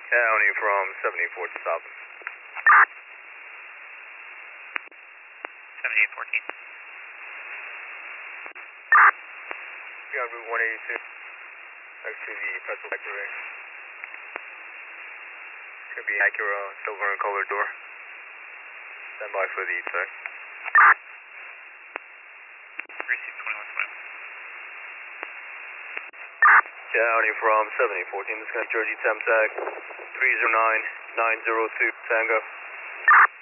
County from 74 to South. 7814. We on Route 182, next to the Pretzel Factory. Should be Acura, silver and colored door. Stand by for the check. Receive 2120. County from 7014, this is going to Jersey Temtag 309902 Tango.